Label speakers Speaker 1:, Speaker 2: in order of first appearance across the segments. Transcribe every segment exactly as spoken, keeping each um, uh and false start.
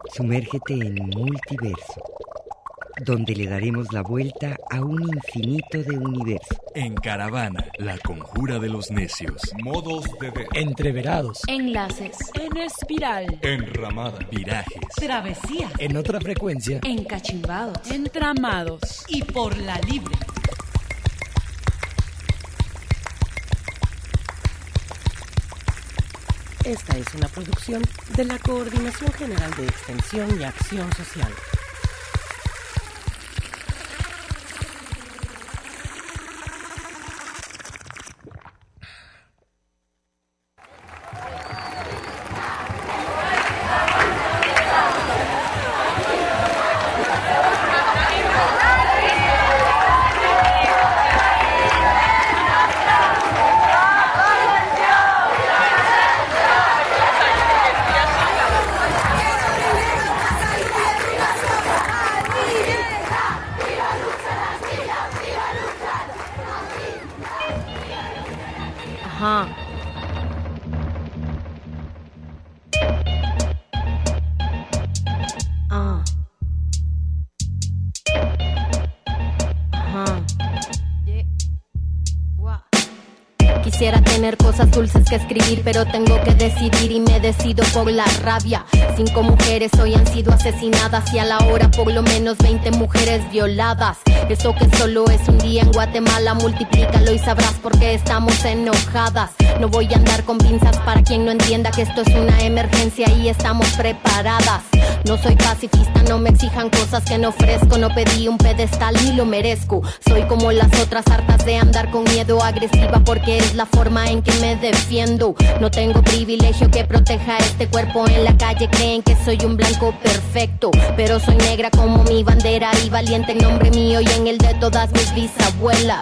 Speaker 1: Sumérgete en Multiverso, donde le daremos la vuelta a un infinito de universos.
Speaker 2: En Caravana, la conjura de los necios.
Speaker 3: Modos de ver.
Speaker 4: Entreverados.
Speaker 5: Enlaces.
Speaker 6: En espiral.
Speaker 3: Enramada.
Speaker 2: Virajes.
Speaker 6: Travesías.
Speaker 4: En otra frecuencia.
Speaker 5: Encachimbados.
Speaker 6: Entramados.
Speaker 5: Y por la libre.
Speaker 7: Esta es una producción de la Coordinación General de Extensión y Acción Social. Ajá. Ah. Ajá. Quisiera tener cosas dulces que escribir, pero tengo que decidir y me decido por la rabia. Cinco mujeres hoy han sido asesinadas y a la hora por lo menos veinte mujeres violadas. Eso que solo es un día en Guatemala, multiplícalo y sabrás por qué estamos enojadas. No voy a andar con pinzas para quien no entienda que esto es una emergencia y estamos preparadas. No soy pacifista, no me exijan cosas que no ofrezco. No pedí un pedestal ni lo merezco. Soy como las otras, hartas de andar con miedo, agresiva porque es la forma en que me defiendo. No tengo privilegio que proteja este cuerpo. En la calle creen que soy un blanco perfecto, pero soy negra como mi bandera y valiente en nombre mío y en el de todas mis bisabuelas.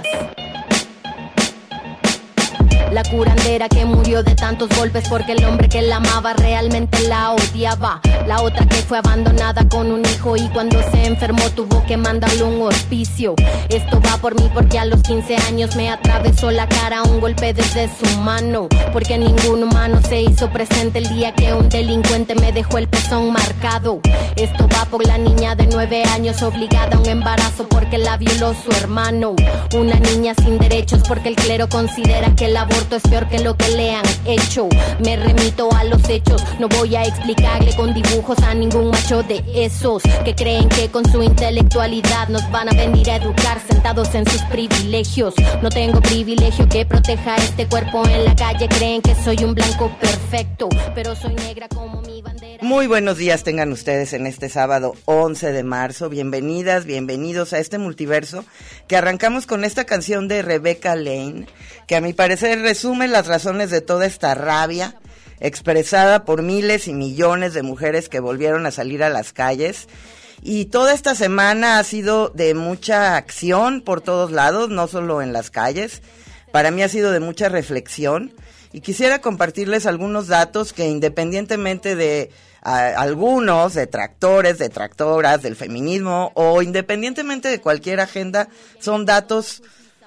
Speaker 7: La curandera que murió de tantos golpes porque el hombre que la amaba realmente la odiaba. La otra que fue abandonada con un hijo y cuando se enfermó tuvo que mandarle un hospicio. Esto va por mí porque a los quince años me atravesó la cara un golpe desde su mano. Porque ningún humano se hizo presente el día que un delincuente me dejó el pezón marcado. Esto va por la niña de nueve años obligada a un embarazo porque la violó su hermano. Una niña sin derechos porque el clero considera que el aborto es peor que lo que le han hecho. Me remito a los hechos, no voy a explicarle con dibujos a ningún macho de esos que creen que con su intelectualidad nos van a venir a educar sentados en sus privilegios. No tengo privilegio que proteja este cuerpo. En la calle creen que soy un blanco perfecto, pero soy negra como mi bandera.
Speaker 1: Muy buenos días tengan ustedes en este sábado once de marzo. Bienvenidas, bienvenidos a este multiverso que arrancamos con esta canción de Rebecca Lane, que a mi parecer resume las razones de toda esta rabia expresada por miles y millones de mujeres que volvieron a salir a las calles. Y toda esta semana ha sido de mucha acción por todos lados, no solo en las calles. Para mí ha sido de mucha reflexión y quisiera compartirles algunos datos que, independientemente de a, algunos detractores, detractoras del feminismo o independientemente de cualquier agenda, son datos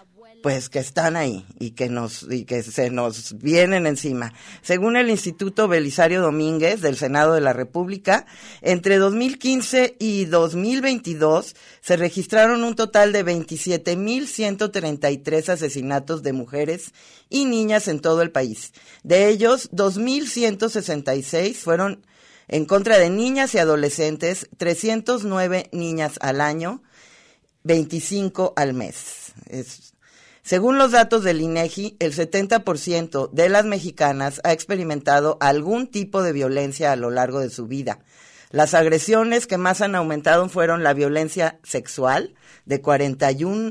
Speaker 1: pues que están ahí y que nos y que se nos vienen encima. Según el Instituto Belisario Domínguez del Senado de la República, entre dos mil quince y dos mil veintidós se registraron un total de veintisiete mil ciento treinta y tres asesinatos de mujeres y niñas en todo el país. De ellos, dos mil ciento sesenta y seis fueron en contra de niñas y adolescentes, trescientas nueve niñas al año, veinticinco al mes. Es Según los datos del INEGI, el setenta por ciento de las mexicanas ha experimentado algún tipo de violencia a lo largo de su vida. Las agresiones que más han aumentado fueron la violencia sexual, de cuarenta y uno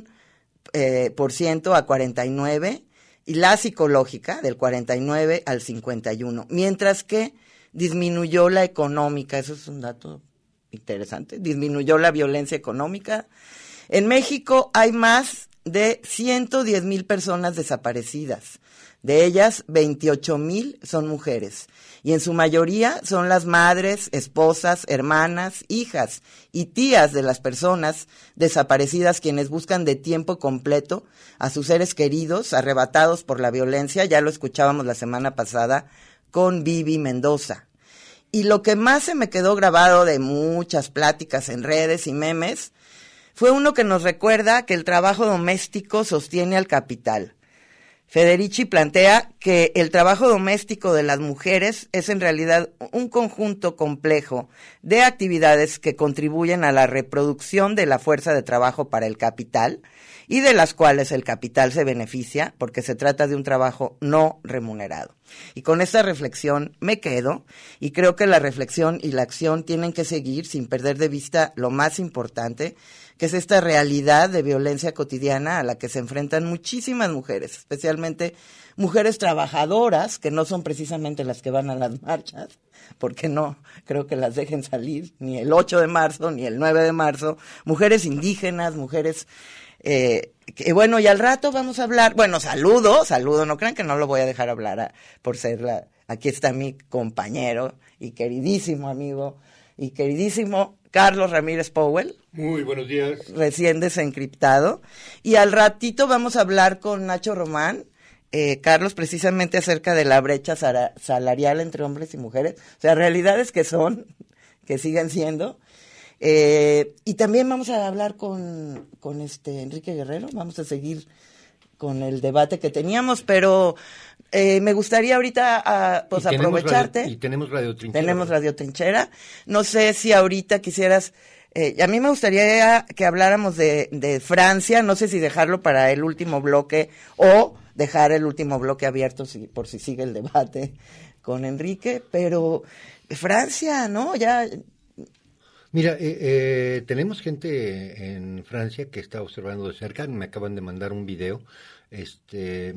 Speaker 1: por ciento a cuarenta y nueve por ciento, y la psicológica, del cuarenta y nueve al cincuenta y uno por ciento, mientras que disminuyó la económica. Eso es un dato interesante. Disminuyó la violencia económica. En México hay más de ciento diez mil personas desaparecidas. De ellas, veintiocho mil son mujeres. Y en su mayoría son las madres, esposas, hermanas, hijas y tías de las personas desaparecidas quienes buscan de tiempo completo a sus seres queridos arrebatados por la violencia. Ya lo escuchábamos la semana pasada con Vivi Mendoza. y lo que más se me quedó grabado de muchas pláticas en redes y memes fue uno que nos recuerda que el trabajo doméstico sostiene al capital. Federici plantea que el trabajo doméstico de las mujeres es en realidad un conjunto complejo de actividades que contribuyen a la reproducción de la fuerza de trabajo para el capital y de las cuales el capital se beneficia porque se trata de un trabajo no remunerado. Y con esta reflexión me quedo y creo que la reflexión y la acción tienen que seguir sin perder de vista lo más importante, que es esta realidad de violencia cotidiana a la que se enfrentan muchísimas mujeres, especialmente mujeres trabajadoras, que no son precisamente las que van a las marchas, porque no creo que las dejen salir, ni el ocho de marzo, ni el nueve de marzo, mujeres indígenas, mujeres... Eh, que bueno, y al rato vamos a hablar, bueno, saludo, saludo, no crean que no lo voy a dejar hablar a, por ser la, aquí está mi compañero y queridísimo amigo y queridísimo Carlos Ramírez Powell.
Speaker 3: Muy buenos días.
Speaker 1: Recién desencriptado. Y al ratito vamos a hablar con Nacho Román, eh, Carlos, precisamente acerca de la brecha sara- salarial entre hombres y mujeres, o sea, realidades que son, que siguen siendo. Eh, y también vamos a hablar con, con este Enrique Guerrero, vamos a seguir con el debate que teníamos, pero eh, me gustaría ahorita a, pues
Speaker 3: y
Speaker 1: aprovecharte.
Speaker 3: Radio, y tenemos Radio Trinchera.
Speaker 1: Tenemos Radio Trinchera. No sé si ahorita quisieras, eh, a mí me gustaría que habláramos de, de Francia, no sé si dejarlo para el último bloque o dejar el último bloque abierto si, por si sigue el debate con Enrique, pero Francia, ¿no? Ya...
Speaker 3: Mira, eh, eh, tenemos gente en Francia que está observando de cerca, me acaban de mandar un video. Este,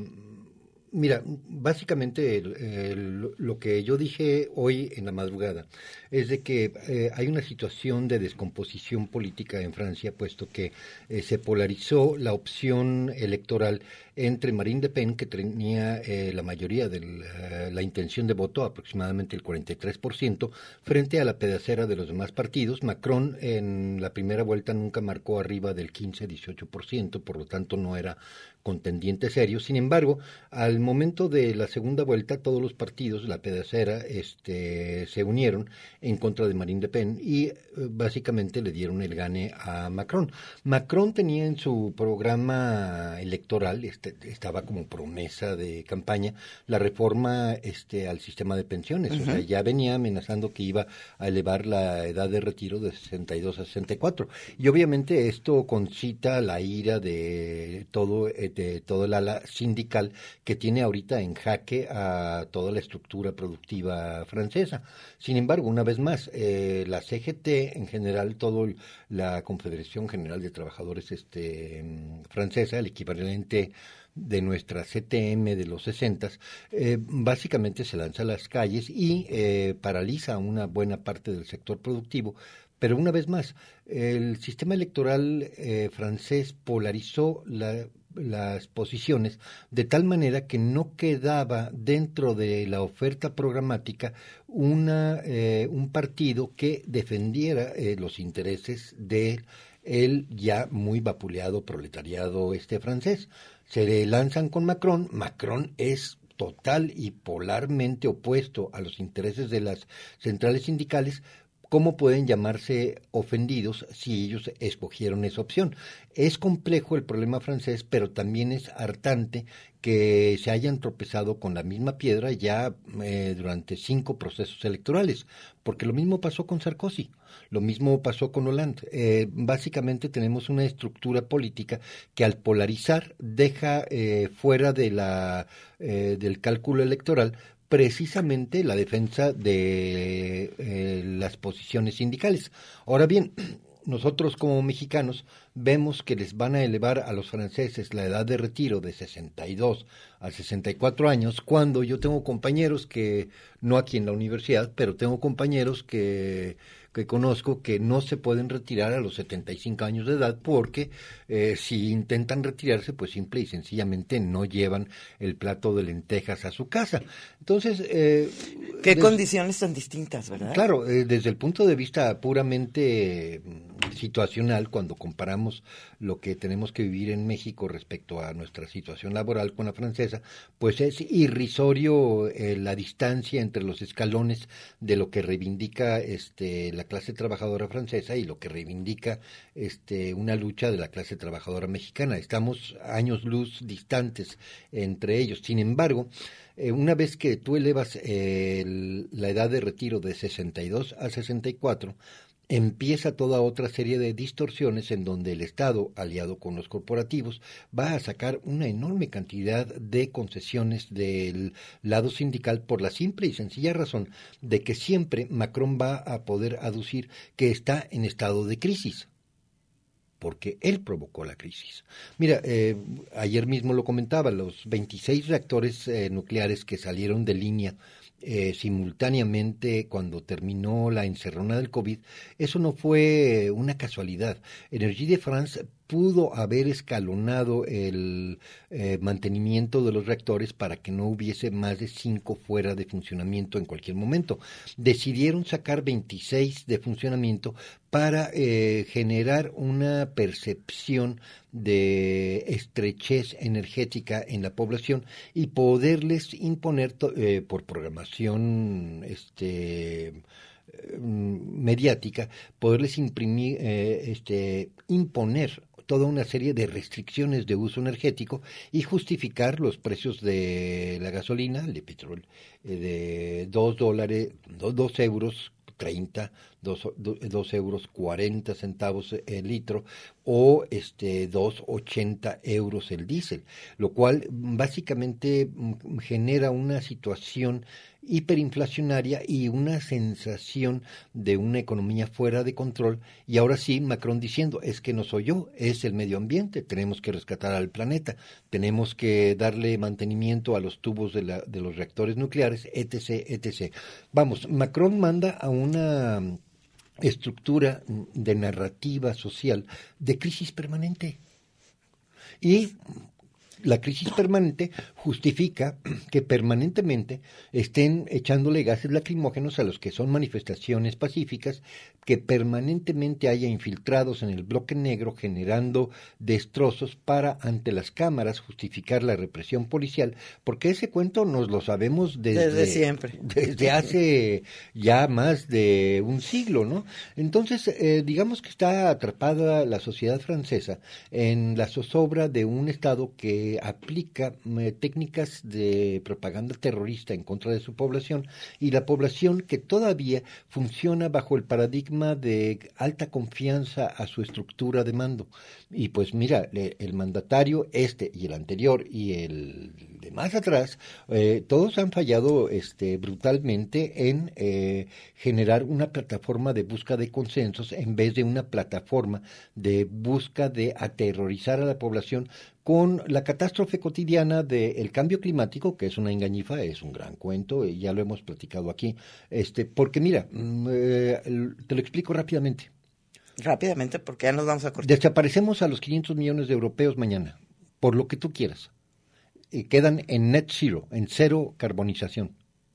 Speaker 3: mira, básicamente el, el, lo que yo dije hoy en la madrugada es de que eh, hay una situación de descomposición política en Francia, puesto que eh, se polarizó la opción electoral entre Marine Le Pen, que tenía eh, la mayoría de la, la intención de voto, aproximadamente el cuarenta y tres por ciento, frente a la pedacera de los demás partidos. Macron en la primera vuelta nunca marcó arriba del quince a dieciocho por ciento, por lo tanto no era contendiente serio. Sin embargo, al momento de la segunda vuelta, todos los partidos, la pedacera, este, se unieron en contra de Marine Le Pen y eh, básicamente le dieron el gane a Macron. Macron tenía en su programa electoral, este, estaba como promesa de campaña, la reforma este, al sistema de pensiones. Uh-huh. O sea, ya venía amenazando que iba a elevar la edad de retiro de sesenta y dos a sesenta y cuatro. Y obviamente esto concita la ira de todo, de todo el ala sindical que tiene ahorita en jaque a toda la estructura productiva francesa. Sin embargo, una vez más, eh, la C G T en general, todo el, la Confederación General de Trabajadores este, francesa, el equivalente de nuestra C T M de los sesentas, eh, básicamente se lanza a las calles y eh, paraliza una buena parte del sector productivo. Pero una vez más, el sistema electoral eh, francés polarizó la las posiciones de tal manera que no quedaba dentro de la oferta programática una eh, un partido que defendiera eh, los intereses de el ya muy vapuleado proletariado este francés. Se lanzan con Macron. Macron es total y polarmente opuesto a los intereses de las centrales sindicales. ¿Cómo pueden llamarse ofendidos si ellos escogieron esa opción? Es complejo el problema francés, pero también es hartante que se hayan tropezado con la misma piedra ya eh, durante cinco procesos electorales, porque lo mismo pasó con Sarkozy, lo mismo pasó con Hollande. Eh, básicamente tenemos una estructura política que al polarizar deja eh, fuera de la eh, del cálculo electoral precisamente la defensa de eh, las posiciones sindicales. Ahora bien, nosotros como mexicanos vemos que les van a elevar a los franceses la edad de retiro de sesenta y dos a sesenta y cuatro años, cuando yo tengo compañeros que, no aquí en la universidad, pero tengo compañeros que, que conozco que no se pueden retirar a los setenta y cinco años de edad porque eh, si intentan retirarse, pues simple y sencillamente no llevan el plato de lentejas a su casa. Entonces... Eh,
Speaker 1: Qué
Speaker 3: des...
Speaker 1: condiciones tan distintas, ¿verdad?
Speaker 3: Claro, eh, desde el punto de vista puramente situacional cuando comparamos lo que tenemos que vivir en México respecto a nuestra situación laboral con la francesa, pues es irrisorio eh, la distancia entre los escalones de lo que reivindica este la clase trabajadora francesa y lo que reivindica este una lucha de la clase trabajadora mexicana. Estamos años luz distantes entre ellos. Sin embargo, eh, una vez que tú elevas eh, el, la edad de retiro de sesenta y dos a sesenta y cuatro, empieza toda otra serie de distorsiones en donde el Estado, aliado con los corporativos, va a sacar una enorme cantidad de concesiones del lado sindical por la simple y sencilla razón de que siempre Macron va a poder aducir que está en estado de crisis, porque él provocó la crisis. Mira, eh, ayer mismo lo comentaba, los veintiséis reactores eh, nucleares que salieron de línea Eh, simultáneamente cuando terminó la encerrona del COVID, eso no fue una casualidad. Énergie de France pudo haber escalonado el eh, mantenimiento de los reactores para que no hubiese más de cinco fuera de funcionamiento en cualquier momento. Decidieron sacar veintiséis de funcionamiento para eh, generar una percepción de estrechez energética en la población y poderles imponer to- eh, por programación este mediática, poderles imprimir eh, este imponer toda una serie de restricciones de uso energético y justificar los precios de la gasolina, de petróleo, eh, de dos dólares, dos, dos euros treinta, dos, dos euros cuarenta centavos el litro o este dos ochenta euros el diésel, lo cual básicamente genera una situación hiperinflacionaria y una sensación de una economía fuera de control. Y ahora sí, Macron diciendo, es que no soy yo, es el medio ambiente, tenemos que rescatar al planeta, tenemos que darle mantenimiento a los tubos de, la, de los reactores nucleares, etc, etcétera. Vamos, Macron manda a una estructura de narrativa social de crisis permanente. Y la crisis permanente justifica que permanentemente estén echándole gases lacrimógenos a los que son manifestaciones pacíficas, que permanentemente haya infiltrados en el bloque negro generando destrozos para ante las cámaras justificar la represión policial, porque ese cuento nos lo sabemos desde,
Speaker 1: desde siempre,
Speaker 3: desde hace ya más de un siglo, ¿no? Entonces, eh, digamos que está atrapada la sociedad francesa en la zozobra de un Estado que aplica eh, técnicas de propaganda terrorista en contra de su población, y la población que todavía funciona bajo el paradigma de alta confianza a su estructura de mando. Y pues mira, el mandatario este y el anterior y el de más atrás, eh, todos han fallado este, brutalmente en eh, generar una plataforma de busca de consensos en vez de una plataforma de busca de aterrorizar a la población con la catástrofe cotidiana del cambio climático, que es una engañifa, es un gran cuento, y ya lo hemos platicado aquí, este, porque mira, eh, te lo explico rápidamente.
Speaker 1: Rápidamente, porque ya nos vamos a cortar.
Speaker 3: Desaparecemos a los quinientos millones de europeos mañana, por lo que tú quieras, y quedan en net zero, en cero carbonización.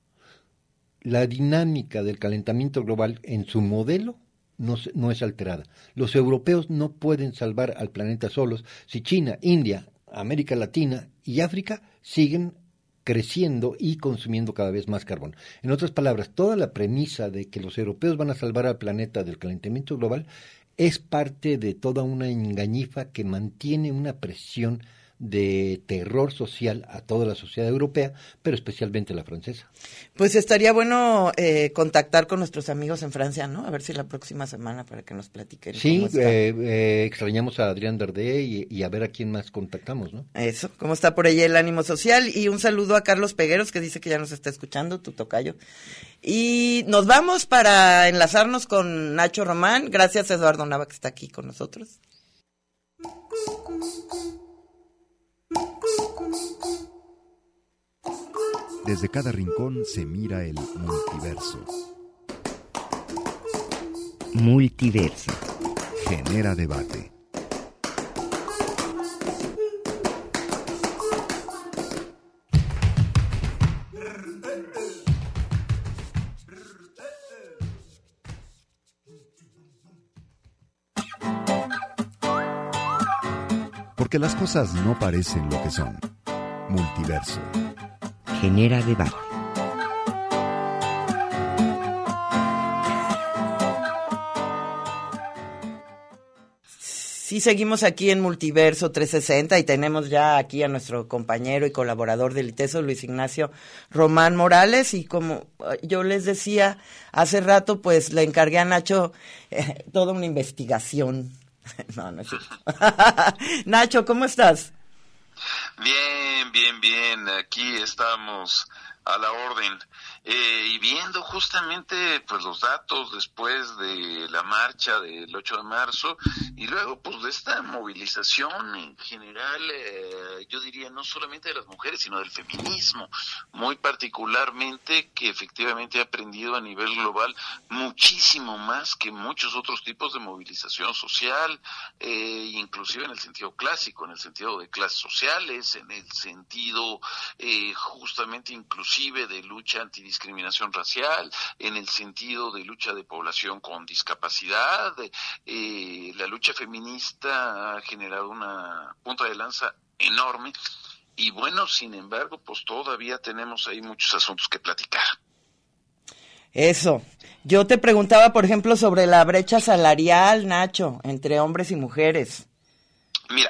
Speaker 3: La dinámica del calentamiento global en su modelo No, no es alterada. Los europeos no pueden salvar al planeta solos si China, India, América Latina y África siguen creciendo y consumiendo cada vez más carbón. En otras palabras, toda la premisa de que los europeos van a salvar al planeta del calentamiento global es parte de toda una engañifa que mantiene una presión de terror social a toda la sociedad europea, pero especialmente la francesa.
Speaker 1: Pues estaría bueno eh, contactar con nuestros amigos en Francia, ¿no? A ver si la próxima semana para que nos platiquen.
Speaker 3: Sí,
Speaker 1: cómo está.
Speaker 3: eh, eh, extrañamos a Adrián Dardé y, y a ver a quién más contactamos, ¿no?
Speaker 1: Eso, cómo está por ahí el ánimo social. Y un saludo a Carlos Pegueros, que dice que ya nos está escuchando, tu tocayo. Y nos vamos para enlazarnos con Nacho Román. Gracias a Eduardo Nava, que está aquí con nosotros.
Speaker 2: Desde cada rincón se mira el multiverso.
Speaker 8: Multiverso.
Speaker 2: Genera debate. porque las cosas no parecen lo que son. Multiverso.
Speaker 8: Genera debate.
Speaker 1: Sí, seguimos aquí en Multiverso trescientos sesenta y tenemos ya aquí a nuestro compañero y colaborador del ITESO, Luis Ignacio Román Morales, y como yo les decía hace rato, pues le encargué a Nacho eh, toda una investigación. No, no es cierto. Nacho, ¿cómo estás?
Speaker 9: Bien, bien, bien, aquí estamos a la orden. Eh, y viendo justamente pues los datos después de la marcha del ocho de marzo y luego pues de esta movilización en general, eh, yo diría no solamente de las mujeres sino del feminismo, muy particularmente, que efectivamente ha aprendido a nivel global muchísimo más que muchos otros tipos de movilización social, eh, inclusive en el sentido clásico, en el sentido de clases sociales, en el sentido eh, justamente inclusive de lucha antidiscriminación discriminación racial, en el sentido de lucha de población con discapacidad. Eh, la lucha feminista ha generado una punta de lanza enorme y bueno, sin embargo, pues todavía tenemos ahí muchos asuntos que platicar.
Speaker 1: Eso. Yo te preguntaba, por ejemplo, sobre la brecha salarial, Nacho, entre hombres y mujeres.
Speaker 9: Mira,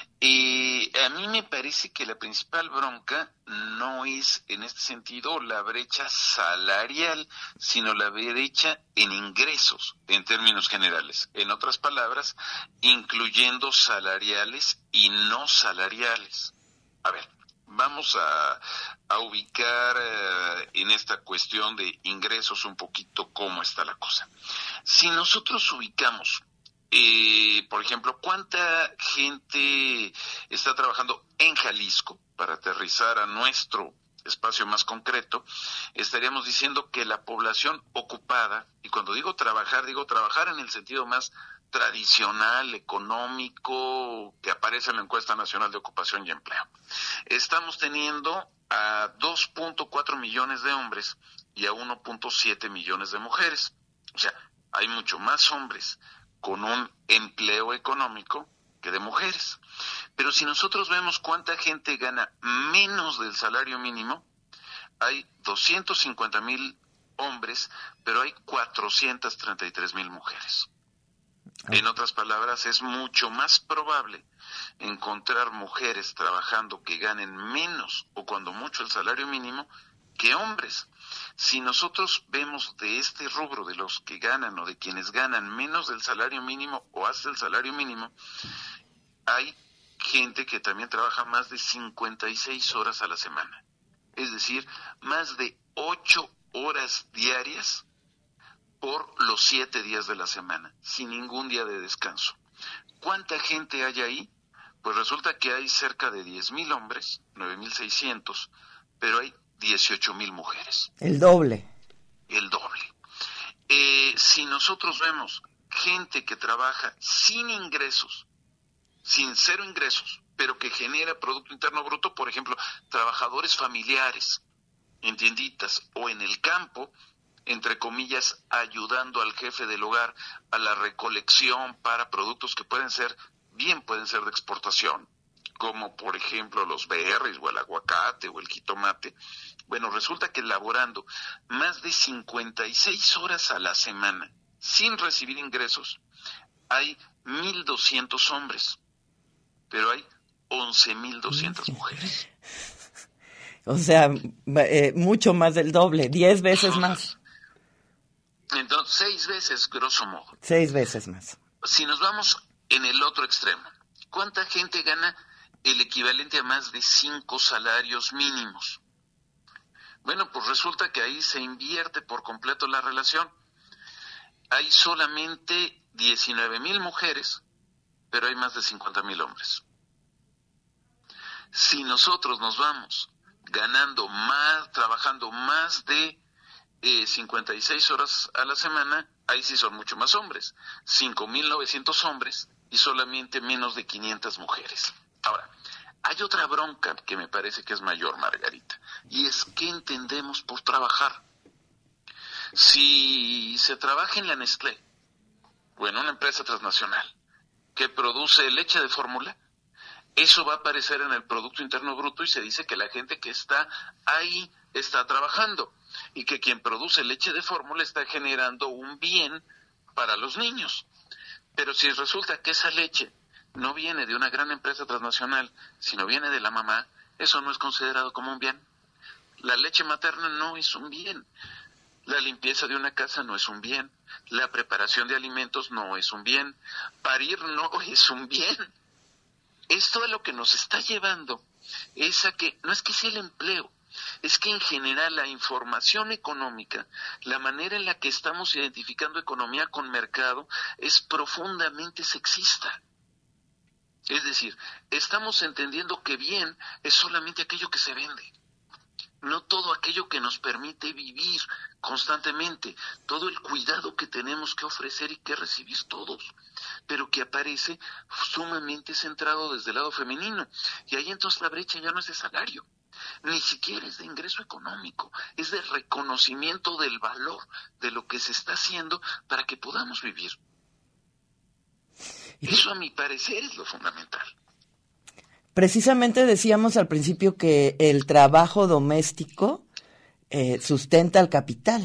Speaker 9: Eh, a mí me parece que la principal bronca no es en este sentido la brecha salarial, sino la brecha en ingresos en términos generales. En otras palabras, incluyendo salariales y no salariales. A ver, vamos a, a ubicar uh, en esta cuestión de ingresos un poquito cómo está la cosa. Si nosotros ubicamos Eh, por ejemplo, ¿cuánta gente está trabajando en Jalisco? Para aterrizar a nuestro espacio más concreto, estaríamos diciendo que la población ocupada, y cuando digo trabajar, digo trabajar en el sentido más tradicional, económico, que aparece en la Encuesta Nacional de Ocupación y Empleo. Estamos teniendo a dos punto cuatro millones de hombres y a uno punto siete millones de mujeres. O sea, hay mucho más hombres con un empleo económico que de mujeres. Pero si nosotros vemos cuánta gente gana menos del salario mínimo, hay doscientos cincuenta mil hombres, pero hay cuatrocientos treinta y tres mil mujeres. En otras palabras, es mucho más probable encontrar mujeres trabajando que ganen menos o cuando mucho el salario mínimo que hombres. Si nosotros vemos de este rubro de los que ganan o de quienes ganan menos del salario mínimo o hasta el salario mínimo, hay gente que también trabaja más de cincuenta y seis horas a la semana. Es decir, más de ocho horas diarias por los siete días de la semana, sin ningún día de descanso. ¿Cuánta gente hay ahí? Pues resulta que hay cerca de diez mil hombres, nueve mil seiscientos, pero hay dieciocho mil mujeres.
Speaker 1: El doble.
Speaker 9: El doble. Eh, si nosotros vemos gente que trabaja sin ingresos, sin cero ingresos, pero que genera Producto Interno Bruto, por ejemplo, trabajadores familiares, en tienditas o en el campo, entre comillas, ayudando al jefe del hogar a la recolección para productos que pueden ser, bien pueden ser de exportación, como por ejemplo los berries o el aguacate o el jitomate. Bueno, resulta que laborando más de cincuenta y seis horas a la semana sin recibir ingresos, hay mil doscientos hombres, pero hay once mil doscientas mujeres.
Speaker 1: O sea, eh, mucho más del doble, diez veces más.
Speaker 9: Entonces, seis veces, grosso modo.
Speaker 1: Seis veces más.
Speaker 9: Si nos vamos en el otro extremo, ¿cuánta gente gana el equivalente a más de cinco salarios mínimos? Bueno, pues resulta que ahí se invierte por completo la relación. Hay solamente diecinueve mil mujeres, pero hay más de cincuenta mil hombres. Si nosotros nos vamos ganando más, trabajando más de eh, cincuenta y seis horas a la semana, ahí sí son mucho más hombres, cinco mil novecientos hombres y solamente menos de quinientas mujeres. Ahora, hay otra bronca que me parece que es mayor, Margarita, y es ¿qué entendemos por trabajar? Si se trabaja en la Nestlé, o en una empresa transnacional, que produce leche de fórmula, Eso va a aparecer en el Producto Interno Bruto y se dice que la gente que está ahí está trabajando y que quien produce leche de fórmula está generando un bien para los niños. Pero si resulta que esa leche no viene de una gran empresa transnacional, sino viene de la mamá, eso no es considerado como un bien. La leche materna no es un bien. La limpieza de una casa no es un bien. La preparación de alimentos no es un bien. Parir no es un bien. Esto a lo que nos está llevando es a que, no es que sea el empleo, es que en general la información económica, la manera en la que estamos identificando economía con mercado, es profundamente sexista. Es decir, estamos entendiendo que bien es solamente aquello que se vende, no todo aquello que nos permite vivir constantemente, todo el cuidado que tenemos que ofrecer y que recibir todos, pero que aparece sumamente centrado desde el lado femenino. Y ahí entonces la brecha ya no es de salario, ni siquiera es de ingreso económico, es de reconocimiento del valor de lo que se está haciendo para que podamos vivir. Eso, a mi parecer, es lo fundamental.
Speaker 1: Precisamente decíamos al principio que el trabajo doméstico eh, sustenta al capital.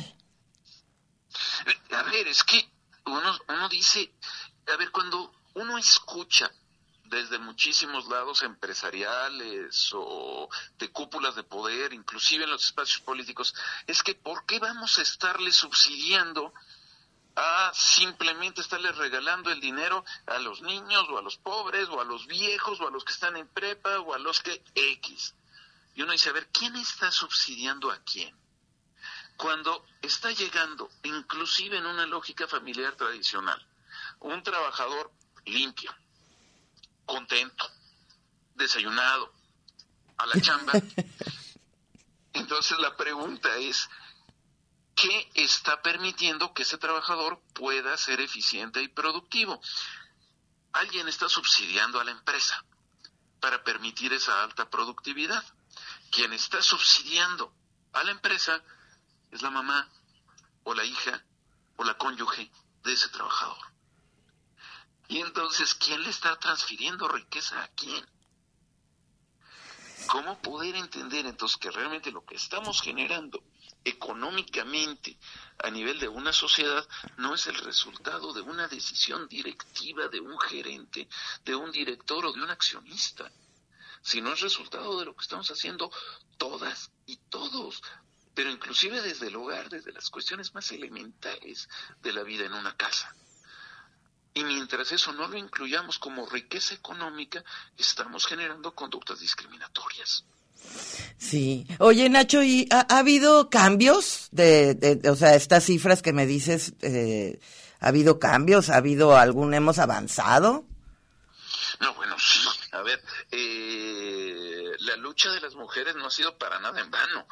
Speaker 9: A ver, es que uno, uno dice, a ver, cuando uno escucha desde muchísimos lados empresariales o de cúpulas de poder, inclusive en los espacios políticos, es que ¿por qué vamos a estarle subsidiando a simplemente estarle regalando el dinero a los niños o a los pobres o a los viejos o a los que están en prepa o a los que X? Y uno dice, a ver, ¿quién está subsidiando a quién? Cuando está llegando, inclusive en una lógica familiar tradicional, un trabajador limpio, contento, desayunado, a la chamba, entonces la pregunta es, ¿qué está permitiendo que ese trabajador pueda ser eficiente y productivo? Alguien está subsidiando a la empresa para permitir esa alta productividad. Quien está subsidiando a la empresa es la mamá o la hija o la cónyuge de ese trabajador. Y entonces, ¿quién le está transfiriendo riqueza a quién? ¿Cómo poder entender entonces que realmente lo que estamos generando económicamente a nivel de una sociedad no es el resultado de una decisión directiva de un gerente, de un director o de un accionista, sino es resultado de lo que estamos haciendo todas y todos, pero inclusive desde el hogar, desde las cuestiones más elementales de la vida en una casa? Y mientras eso no lo incluyamos como riqueza económica, estamos generando conductas discriminatorias.
Speaker 1: Sí. Oye, Nacho, ¿y ha, ha habido cambios de, de, de, o sea, estas cifras que me dices, eh, ha habido cambios, ha habido algún, hemos avanzado?
Speaker 9: No, bueno, sí. A ver, eh, la lucha de las mujeres no ha sido para nada en vano.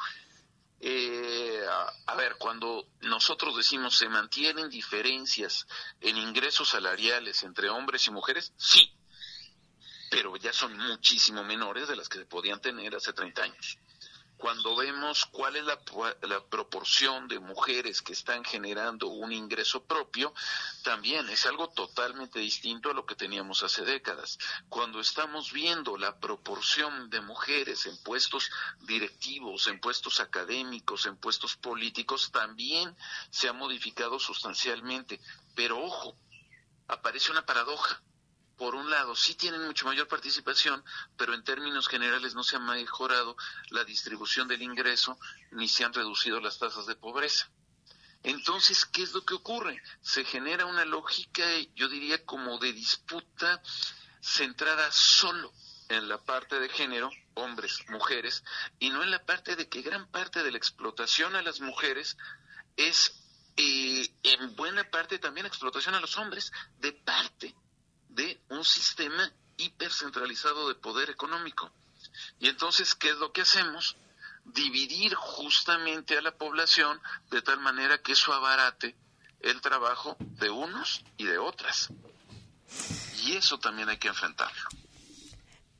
Speaker 9: Eh, a, a ver, cuando nosotros decimos se mantienen diferencias en ingresos salariales entre hombres y mujeres, sí, pero ya son muchísimo menores de las que se podían tener hace treinta años. Cuando vemos cuál es la, la proporción de mujeres que están generando un ingreso propio, también es algo totalmente distinto a lo que teníamos hace décadas. Cuando estamos viendo la proporción de mujeres en puestos directivos, en puestos académicos, en puestos políticos, también se ha modificado sustancialmente. Pero ojo, aparece una paradoja. Por un lado, sí tienen mucho mayor participación, pero en términos generales no se ha mejorado la distribución del ingreso ni se han reducido las tasas de pobreza. Entonces, ¿qué es lo que ocurre? Se genera una lógica, yo diría, como de disputa centrada solo en la parte de género, hombres, mujeres, y no en la parte de que gran parte de la explotación a las mujeres es, eh, en buena parte también explotación a los hombres, de parte de un sistema hipercentralizado de poder económico. Y entonces, ¿qué es lo que hacemos? Dividir justamente a la población de tal manera que eso abarate el trabajo de unos y de otras. Y eso también hay que enfrentarlo.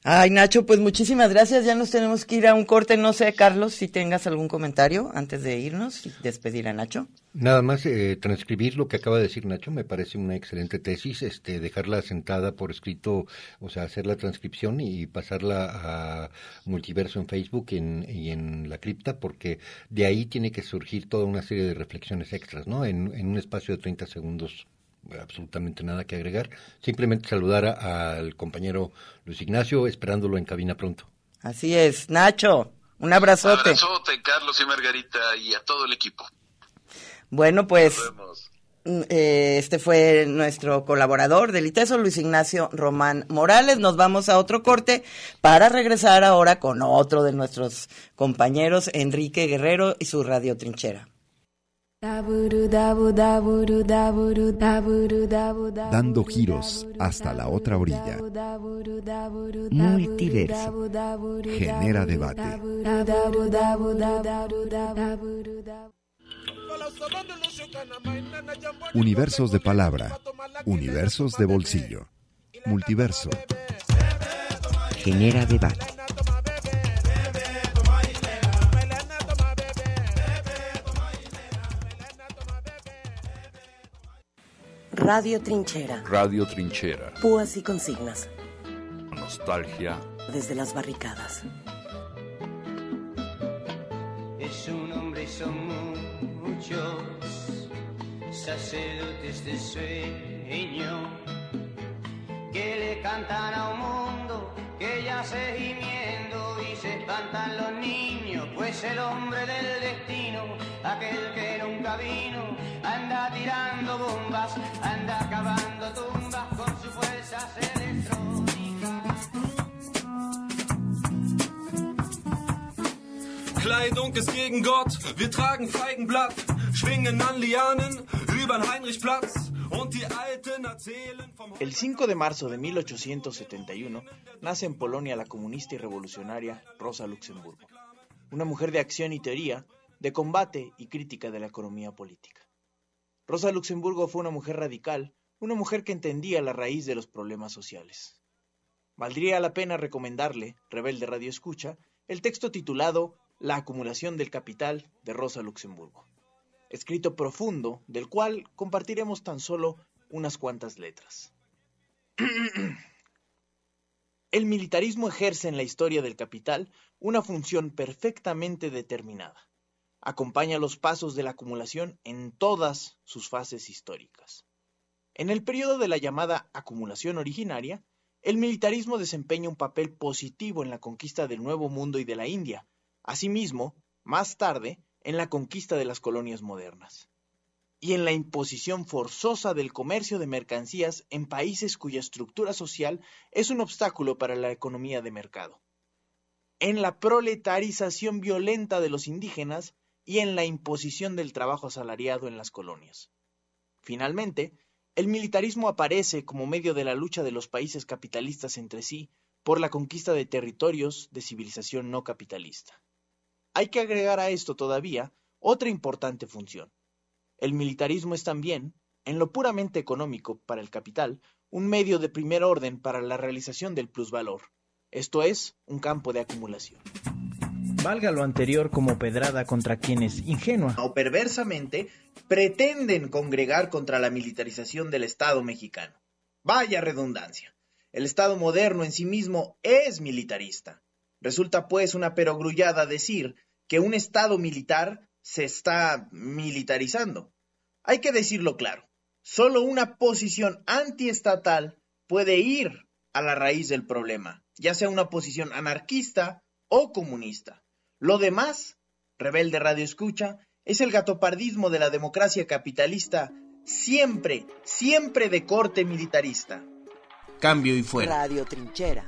Speaker 1: Ay, Nacho, pues muchísimas gracias. Ya nos tenemos que ir a un corte. No sé, Carlos, si tengas algún comentario antes de irnos y despedir a Nacho.
Speaker 3: Nada más eh, transcribir lo que acaba de decir Nacho, me parece una excelente tesis, este, dejarla sentada por escrito, o sea, hacer la transcripción y pasarla a Multiverso en Facebook y en, y en la cripta, porque de ahí tiene que surgir toda una serie de reflexiones extras, ¿no? En, en un espacio de treinta segundos. Absolutamente nada que agregar, simplemente saludar a, al compañero Luis Ignacio, esperándolo en cabina pronto.
Speaker 1: Así es, Nacho, un abrazote.
Speaker 9: Abrazote, Carlos y Margarita, y a todo el equipo.
Speaker 1: Bueno, pues
Speaker 9: Nos vemos.
Speaker 1: eh, este fue nuestro colaborador del ITESO, Luis Ignacio Román Morales. Nos vamos a otro corte para regresar ahora con otro de nuestros compañeros, Enrique Guerrero y su Radio Trinchera.
Speaker 2: Dando giros hasta la otra orilla.
Speaker 8: Multiverso.
Speaker 2: Genera debate. Universos de palabra. Universos de bolsillo. Multiverso.
Speaker 8: Genera debate.
Speaker 10: Radio Trinchera.
Speaker 11: Radio Trinchera.
Speaker 10: Púas y consignas.
Speaker 11: Nostalgia.
Speaker 10: Desde las barricadas.
Speaker 12: Es un hombre y son muchos sacerdotes de sueño que le cantan a un mundo que ya se gimiendo y se espantan los niños, pues el hombre del destino, aquel que nunca vino, anda tirando bombas, anda cavando tumbas con sus fuerzas electrónicas.
Speaker 13: Kleidung ist gegen Gott, wir tragen Feigenblatt, schwingen an Lianen übern Heinrichplatz und die Alten erzählen vom...
Speaker 14: El cinco de marzo de mil ochocientos setenta y uno nace en Polonia la comunista y revolucionaria Rosa Luxemburgo, una mujer de acción y teoría, de combate y crítica de la economía política. Rosa Luxemburgo fue una mujer radical, una mujer que entendía la raíz de los problemas sociales. Valdría la pena recomendarle, rebelde Radio Escucha, el texto titulado La acumulación del capital de Rosa Luxemburgo, escrito profundo, del cual compartiremos tan solo unas cuantas letras. El militarismo ejerce en la historia del capital una función perfectamente determinada. Acompaña los pasos de la acumulación en todas sus fases históricas. En el periodo de la llamada acumulación originaria, el militarismo desempeña un papel positivo en la conquista del Nuevo Mundo y de la India, asimismo, más tarde, en la conquista de las colonias modernas, y en la imposición forzosa del comercio de mercancías en países cuya estructura social es un obstáculo para la economía de mercado, en la proletarización violenta de los indígenas y en la imposición del trabajo asalariado en las colonias. Finalmente, el militarismo aparece como medio de la lucha de los países capitalistas entre sí por la conquista de territorios de civilización no capitalista. Hay que agregar a esto todavía otra importante función. El militarismo es también, en lo puramente económico para el capital, un medio de primer orden para la realización del plusvalor, esto es, un campo de acumulación.
Speaker 15: Valga lo anterior como pedrada contra quienes, ingenua
Speaker 14: o perversamente, pretenden congregar contra la militarización del Estado mexicano. Vaya redundancia. El Estado moderno en sí mismo es militarista. Resulta pues una perogrullada decir que un Estado militar se está militarizando. Hay que decirlo claro, solo una posición antiestatal puede ir a la raíz del problema, ya sea una posición anarquista o comunista. Lo demás, rebelde Radio Escucha, es el gatopardismo de la democracia capitalista, siempre, siempre de corte militarista.
Speaker 16: Cambio y fuera.
Speaker 10: Radio Trinchera.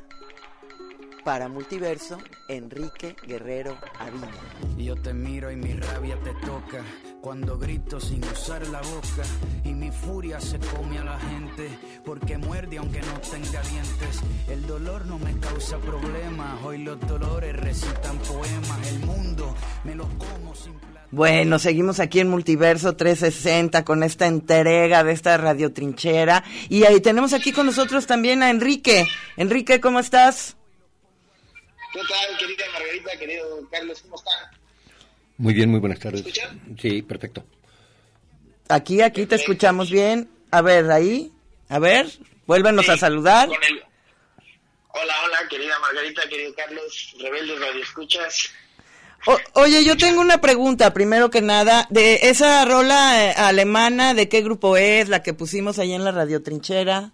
Speaker 10: Para Multiverso, Enrique Guerrero Avina.
Speaker 17: Yo te miro y mi rabia te toca, cuando grito sin usar la boca, y mi furia se come a la gente, porque muerde aunque no tenga dientes. El dolor no me causa problemas, hoy los dolores recitan poemas, el mundo me lo como sin plata.
Speaker 1: Bueno, seguimos aquí en Multiverso trescientos sesenta con esta entrega de esta Radio Trinchera, y ahí tenemos aquí con nosotros también a Enrique. Enrique, ¿cómo estás?
Speaker 18: ¿Qué tal, querida Margarita, querido Carlos? ¿Cómo están?
Speaker 3: Muy bien, muy buenas tardes.
Speaker 18: ¿Me escuchan?
Speaker 3: Sí, perfecto.
Speaker 1: Aquí, aquí te escuchamos bien. A ver, ahí, a ver, vuélvenos
Speaker 18: sí,
Speaker 1: a saludar.
Speaker 18: Con el... Hola, hola, querida Margarita, querido Carlos, rebeldes radioescuchas.
Speaker 1: O, oye, yo tengo una pregunta, primero que nada, de esa rola eh, alemana, ¿de qué grupo es? La que pusimos ahí en la Radio Trinchera.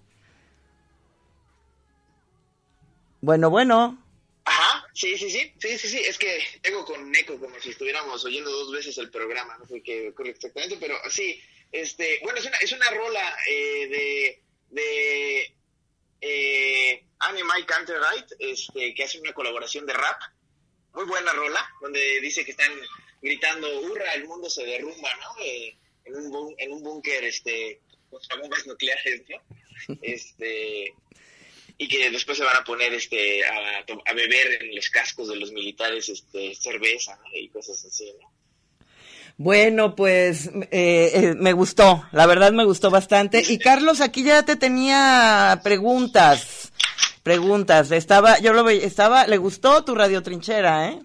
Speaker 1: Bueno, bueno.
Speaker 18: Ajá, sí, sí, sí, sí, sí, sí, es que tengo con eco como si estuviéramos oyendo dos veces el programa, no sé qué ocurre exactamente, pero sí, este, bueno, es una, es una rola eh, de, de eh, Anne Mai Canterwright, este, que hace una colaboración de rap. Muy buena rola, donde dice que están gritando, hurra, el mundo se derrumba, ¿no? Eh, en un bun- en un búnker, este, contra bombas nucleares, ¿no? Este, y que después se van a poner, este, a, to- a beber en los cascos de los militares, este, cerveza, ¿no? Y cosas así, ¿no?
Speaker 1: Bueno, pues eh, eh, me gustó, la verdad me gustó bastante. Y Carlos, aquí ya te tenía preguntas. Preguntas, estaba, yo lo veía, estaba, le gustó tu Radio Trinchera, ¿eh?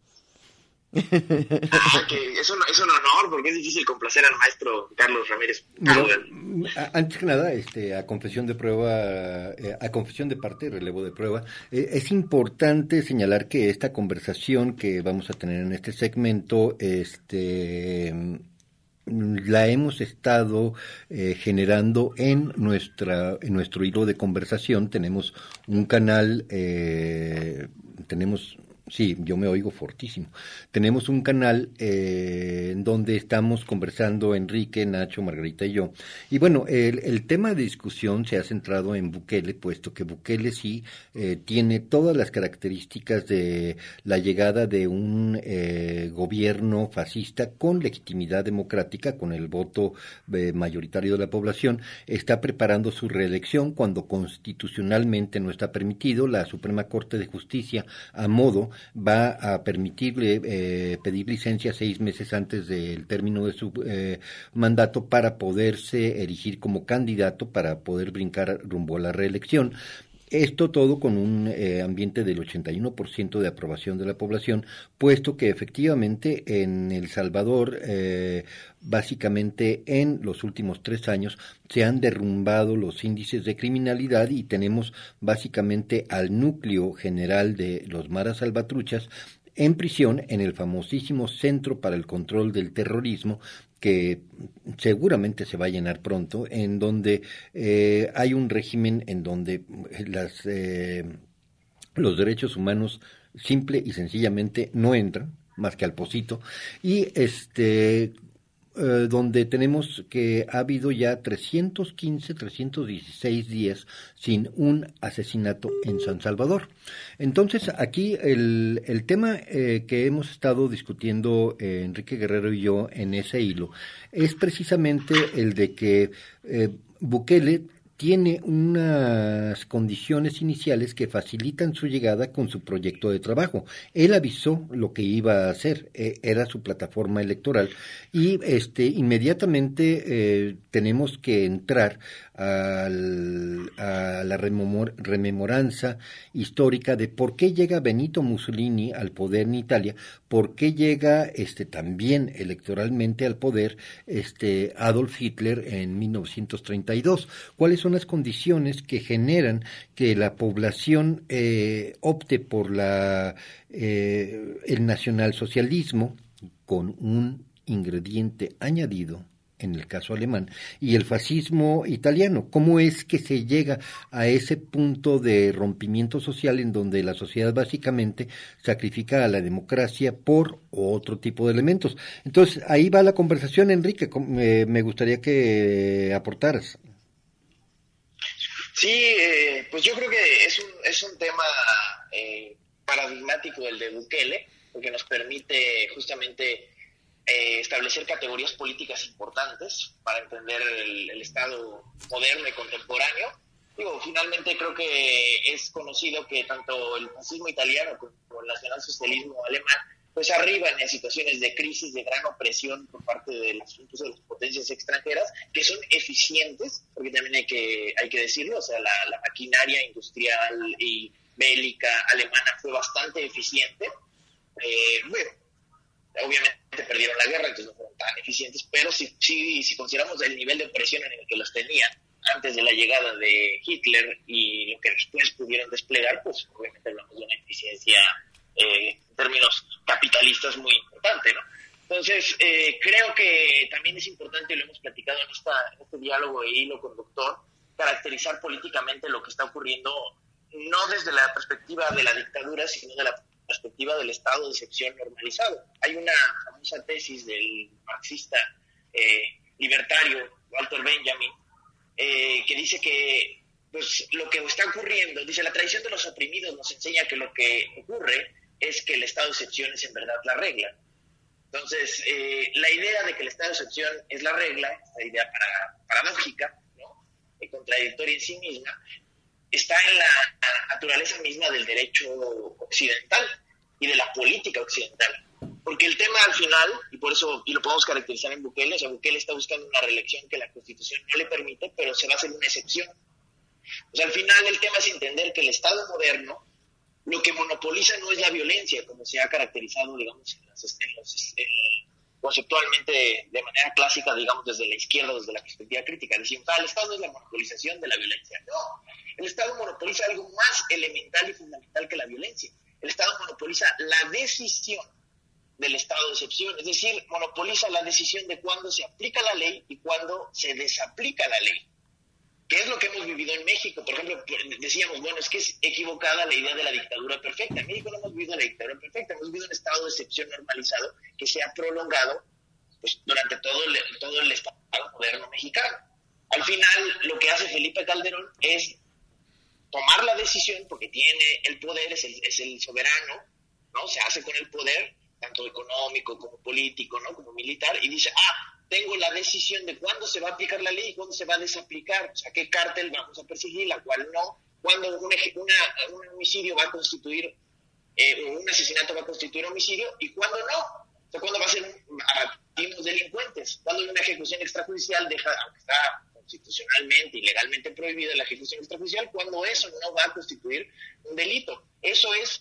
Speaker 18: Ah, que es un, es un honor, porque es difícil complacer al maestro Carlos Ramírez.
Speaker 3: Mira, antes que nada, este, a confesión de prueba, eh, a confesión de parte, relevo de prueba, eh, es importante señalar que esta conversación que vamos a tener en este segmento, este... la hemos estado eh, generando en nuestra en nuestro hilo de conversación. Tenemos un canal, eh, tenemos, sí, yo me oigo fortísimo. Tenemos un canal eh, en donde estamos conversando Enrique, Nacho, Margarita y yo. Y bueno, el, el tema de discusión se ha centrado en Bukele, puesto que Bukele sí eh, tiene todas las características de la llegada de un eh, gobierno fascista con legitimidad democrática, con el voto eh, mayoritario de la población. Está preparando su reelección cuando constitucionalmente no está permitido. La Suprema Corte de Justicia, a modo, va a permitirle eh, pedir licencia seis meses antes del término de su eh, mandato para poderse erigir como candidato, para poder brincar rumbo a la reelección. Esto todo con un eh, ambiente del ochenta y uno por ciento de aprobación de la población, puesto que efectivamente en El Salvador, eh, básicamente en los últimos tres años, se han derrumbado los índices de criminalidad y tenemos básicamente al núcleo general de los maras salvatruchas en prisión en el famosísimo Centro para el Control del Terrorismo, que seguramente se va a llenar pronto, en donde eh, hay un régimen en donde las, eh, los derechos humanos simple y sencillamente no entran más que al pocito, y este eh, donde tenemos que ha habido ya trescientos quince, trescientos dieciséis días sin un asesinato en San Salvador. Entonces, aquí el, el tema eh, que hemos estado discutiendo eh, Enrique Guerrero y yo en ese hilo es precisamente el de que eh, Bukele tiene unas condiciones iniciales que facilitan su llegada con su proyecto de trabajo. Él avisó lo que iba a hacer, eh, era su plataforma electoral, y este inmediatamente eh, tenemos que entrar al, a la rememor, rememoranza histórica de por qué llega Benito Mussolini al poder en Italia, por qué llega este también electoralmente al poder este Adolf Hitler en mil novecientos treinta y dos. ¿Cuáles son las condiciones que generan que la población eh, opte por la eh, el nacionalsocialismo con un ingrediente añadido en el caso alemán, y el fascismo italiano? ¿Cómo es que se llega a ese punto de rompimiento social en donde la sociedad básicamente sacrifica a la democracia por otro tipo de elementos? Entonces, ahí va la conversación, Enrique, me, me gustaría que aportaras.
Speaker 18: Sí, eh, pues yo creo que es un, es un tema eh, paradigmático el de Bukele, porque nos permite justamente Eh, establecer categorías políticas importantes para entender el, el Estado moderno y contemporáneo. Digo, finalmente creo que es conocido que tanto el fascismo italiano como el nacionalsocialismo alemán pues arriban en situaciones de crisis, de gran opresión por parte de las, incluso de las potencias extranjeras, que son eficientes, porque también hay que hay que decirlo, o sea, la, la maquinaria industrial y bélica alemana fue bastante eficiente. Eh, bueno, obviamente perdieron la guerra, entonces no fueron tan eficientes, pero si, si, si consideramos el nivel de opresión en el que los tenían antes de la llegada de Hitler y lo que después pudieron desplegar, pues obviamente hablamos de una eficiencia eh, en términos capitalistas muy importante, ¿no? Entonces, eh, creo que también es importante, y lo hemos platicado en, esta, en este diálogo de hilo conductor, caracterizar políticamente lo que está ocurriendo, no desde la perspectiva de la dictadura, sino de la perspectiva del estado de excepción normalizado. Hay una famosa tesis del marxista eh, libertario Walter Benjamin, eh, que dice que pues, lo que está ocurriendo, dice, la tradición de los oprimidos nos enseña que lo que ocurre es que el estado de excepción es en verdad la regla. Entonces, eh, la idea de que el estado de excepción es la regla, esta idea para, paradójica, ¿no? Y contradictoria en sí misma, está en la naturaleza misma del derecho occidental y de la política occidental. Porque el tema al final, y por eso, y lo podemos caracterizar en Bukele, o sea, Bukele está buscando una reelección que la Constitución no le permite, pero se va a hacer una excepción. O sea, al final el tema es entender que el Estado moderno lo que monopoliza no es la violencia, como se ha caracterizado, digamos, en los, en los, en, conceptualmente de, de manera clásica, digamos, desde la izquierda, desde la perspectiva crítica. Decimos, ah, el Estado es la monopolización de la violencia. No, el Estado monopoliza algo más elemental y fundamental que la violencia. El Estado monopoliza la decisión del estado de excepción, es decir, monopoliza la decisión de cuándo se aplica la ley y cuándo se desaplica la ley. ¿Qué es lo que hemos vivido en México? Por ejemplo, decíamos, bueno, es que es equivocada la idea de la dictadura perfecta. En México no hemos vivido la dictadura perfecta, hemos vivido un estado de excepción normalizado que se ha prolongado pues, durante todo el, todo el estado moderno mexicano. Al final, lo que hace Felipe Calderón es tomar la decisión, porque tiene el poder, es el, es el soberano, ¿no? Se hace con el poder, tanto económico como político, ¿no? Como militar, y dice, ah, tengo la decisión de cuándo se va a aplicar la ley y cuándo se va a desaplicar, o sea, qué cártel vamos a perseguir, la cual no, cuándo un, una, un homicidio va a constituir, eh, un asesinato va a constituir homicidio y cuándo no, o sea, cuándo va a ser un, abatimos delincuentes, cuándo una ejecución extrajudicial deja, aunque está constitucionalmente y legalmente prohibida la ejecución extrajudicial, cuando eso no va a constituir un delito. Eso es,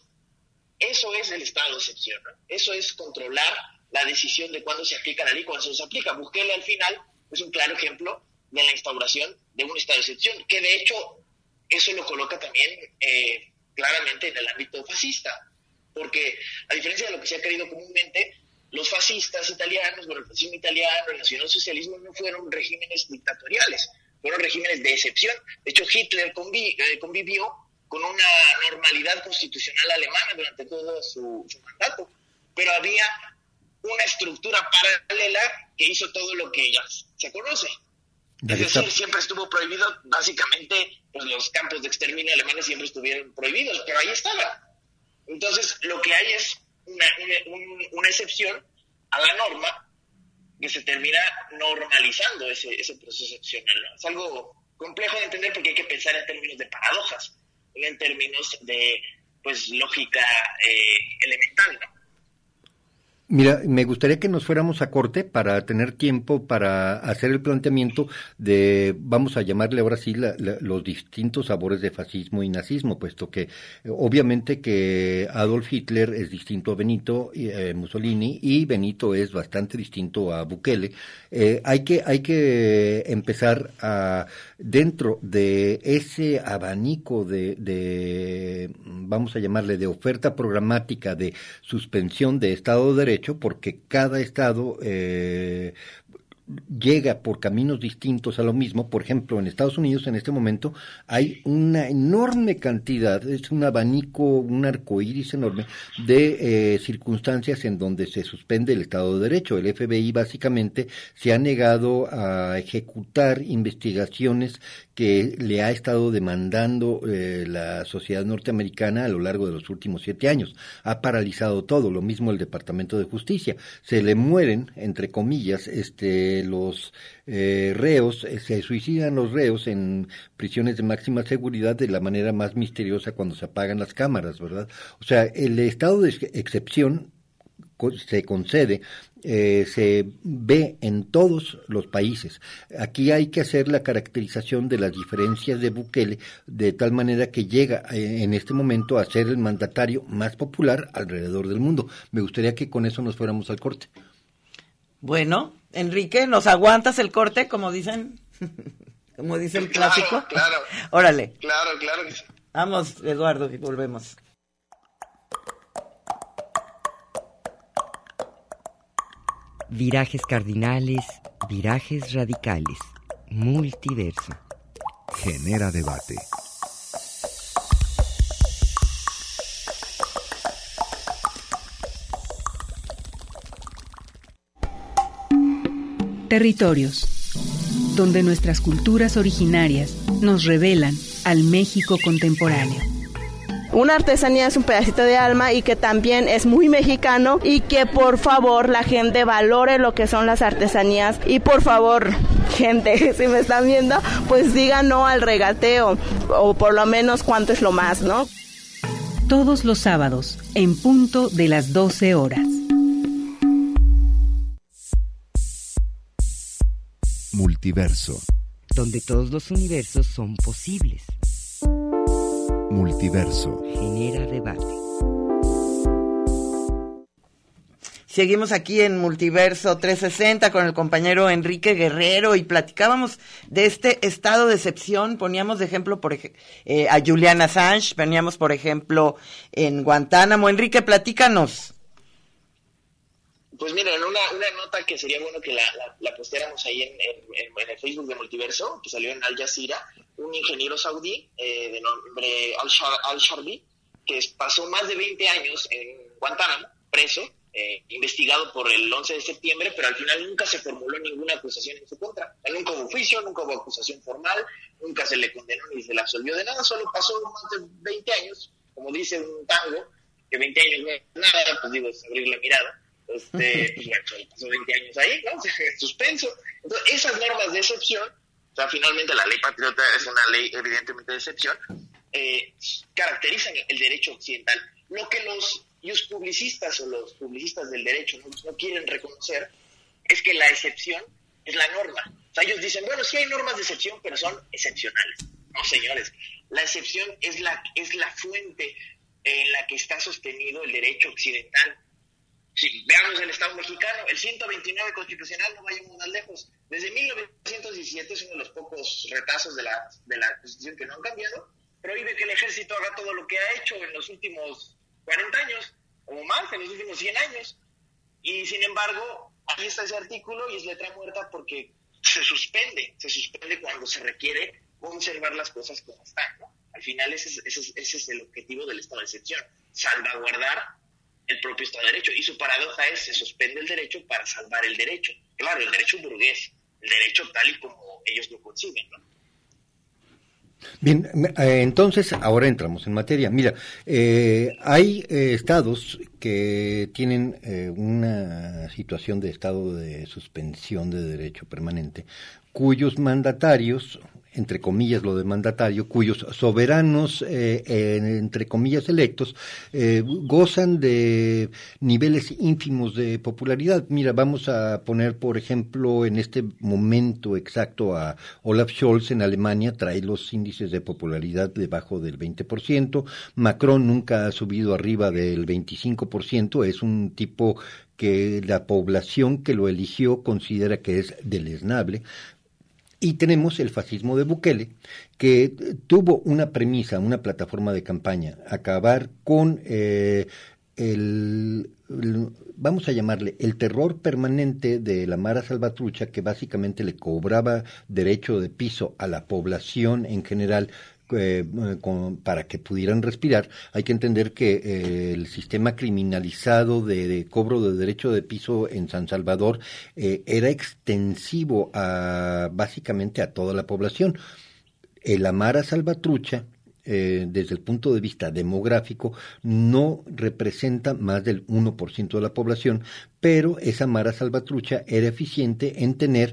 Speaker 18: eso es el estado de excepción, ¿no? Eso es controlar la decisión de cuándo se aplica la ley, cuándo se aplica. Bukele al final es un claro ejemplo de la instauración de un estado de excepción, que de hecho eso lo coloca también eh, claramente en el ámbito fascista, porque a diferencia de lo que se ha creído comúnmente, los fascistas italianos, bueno, el fascismo italiano, el nacionalsocialismo no fueron regímenes dictatoriales, fueron regímenes de excepción. De hecho, Hitler convi- eh, convivió con una normalidad constitucional alemana durante todo su, su mandato, pero había una estructura paralela que hizo todo lo que ya se conoce. Es decir, siempre estuvo prohibido, básicamente, pues los campos de exterminio alemanes siempre estuvieron prohibidos, pero ahí estaban. Entonces, lo que hay es una, una, una excepción a la norma que se termina normalizando ese, ese proceso excepcional, ¿no? Es algo complejo de entender porque hay que pensar en términos de paradojas, en términos de pues lógica eh, elemental, ¿no?
Speaker 3: Mira, me gustaría que nos fuéramos a corte para tener tiempo para hacer el planteamiento de, vamos a llamarle ahora sí, la, la, los distintos sabores de fascismo y nazismo, puesto que eh, obviamente que Adolf Hitler es distinto a Benito eh, Mussolini y Benito es bastante distinto a Bukele. Eh, hay que hay que empezar a, dentro de ese abanico de, de, vamos a llamarle, de oferta programática de suspensión de Estado de Derecho, porque cada estado eh, llega por caminos distintos a lo mismo. Por ejemplo, en Estados Unidos en este momento hay una enorme cantidad, es un abanico, un arcoíris enorme de eh, circunstancias en donde se suspende el Estado de Derecho. El F B I básicamente se ha negado a ejecutar investigaciones que le ha estado demandando eh, la sociedad norteamericana a lo largo de los últimos siete años. Ha paralizado todo, lo mismo el Departamento de Justicia. Se le mueren, entre comillas, este los eh, reos, eh, se suicidan los reos en prisiones de máxima seguridad de la manera más misteriosa cuando se apagan las cámaras, ¿verdad? O sea, el estado de excepción se concede eh, se ve en todos los países. Aquí hay que hacer la caracterización de las diferencias de Bukele de tal manera que llega eh, en este momento a ser el mandatario más popular alrededor del mundo. Me gustaría que con eso nos fuéramos al corte.
Speaker 1: Bueno, Enrique, ¿nos aguantas el corte, como dicen? Como dice el clásico.
Speaker 18: Claro, claro.
Speaker 1: Órale.
Speaker 18: Claro, claro que sí.
Speaker 1: Vamos, Eduardo, y volvemos.
Speaker 8: Virajes cardinales, virajes radicales, multiverso.
Speaker 2: Genera debate.
Speaker 6: Territorios, donde nuestras culturas originarias nos revelan al México contemporáneo.
Speaker 19: Una artesanía es un pedacito de alma y que también es muy mexicano y que por favor la gente valore lo que son las artesanías y por favor, gente, si me están viendo, pues digan no al regateo o por lo menos cuánto es lo más, ¿no?
Speaker 6: Todos los sábados, en punto de las doce horas.
Speaker 2: Multiverso.
Speaker 8: Donde todos los universos son posibles.
Speaker 2: Multiverso.
Speaker 8: Genera debate.
Speaker 1: Seguimos aquí en Multiverso trescientos sesenta con el compañero Enrique Guerrero y platicábamos de este estado de excepción. Poníamos de ejemplo por ej- eh, a Julian Assange, veníamos por ejemplo en Guantánamo. Enrique, platícanos.
Speaker 18: Pues miren, una, una nota que sería bueno que la, la, la posteáramos ahí en, en, en el Facebook de Multiverso, que salió en Al Jazeera, un ingeniero saudí eh, de nombre Al-Sharbi, que pasó más de veinte años en Guantánamo, preso, eh, investigado por el once de septiembre, pero al final nunca se formuló ninguna acusación en su contra. Nunca hubo juicio, nunca hubo acusación formal, nunca se le condenó ni se le absolvió de nada, solo pasó más de veinte años, como dice un tango, que veinte años no es nada, pues digo, es abrir la mirada. Este, pues bueno, pasó veinte años ahí, ¿no? Suspenso. Entonces, esas normas de excepción, o sea, finalmente la ley patriota es una ley evidentemente de excepción, eh, caracterizan el derecho occidental. Lo que los publicistas o los publicistas del derecho no, no quieren reconocer es que la excepción es la norma. O sea, ellos dicen, bueno, sí hay normas de excepción, pero son excepcionales. No, señores, la excepción es la, es la fuente en la que está sostenido el derecho occidental. Si veamos el Estado mexicano, el ciento veintinueve constitucional, no vayamos más lejos. Desde mil novecientos diecisiete es uno de los pocos retazos de la, de la Constitución que no han cambiado. Prohíbe que el ejército haga todo lo que ha hecho en los últimos cuarenta años, o más, en los últimos cien años. Y sin embargo, ahí está ese artículo y es letra muerta porque se suspende, se suspende cuando se requiere conservar las cosas como están, ¿no? Al final ese es, ese es, ese es el objetivo del estado de excepción, salvaguardar el propio Estado de Derecho, y su paradoja es, se suspende el derecho para salvar el derecho. Claro, el derecho burgués, el derecho tal y como ellos lo conciben, ¿no?
Speaker 3: Bien, eh, entonces ahora entramos en materia. Mira, eh, hay eh, estados que tienen eh, una situación de estado de suspensión de derecho permanente, cuyos mandatarios, entre comillas lo de mandatario, cuyos soberanos, eh, eh, entre comillas electos, eh, gozan de niveles ínfimos de popularidad. Mira, vamos a poner, por ejemplo, en este momento exacto a Olaf Scholz en Alemania, trae los índices de popularidad debajo del veinte por ciento, Macron nunca ha subido arriba del veinticinco por ciento, es un tipo que la población que lo eligió considera que es deleznable. Y tenemos el fascismo de Bukele, que tuvo una premisa, una plataforma de campaña, acabar con eh, el, el, vamos a llamarle, el terror permanente de la Mara Salvatrucha, que básicamente le cobraba derecho de piso a la población en general, Eh, con, para que pudieran respirar. Hay que entender que eh, el sistema criminalizado de, de cobro de derecho de piso en San Salvador eh, era extensivo a básicamente a toda la población. El Mara Salvatrucha, eh, desde el punto de vista demográfico, no representa más del uno por ciento de la población, pero esa Mara Salvatrucha era eficiente en tener